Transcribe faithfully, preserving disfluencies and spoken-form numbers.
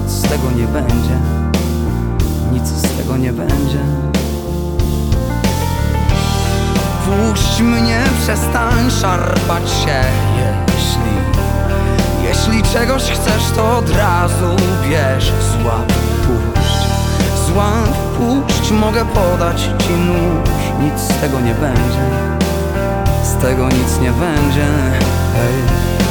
z tego nie będzie, nic z tego nie będzie. Puść mnie, przestań szarpać się. Jeśli, jeśli czegoś chcesz, to od razu bierz. Złap, puść, złap, puść. Mogę podać ci nóż, nic z tego nie będzie, z tego nic nie będzie. Hej.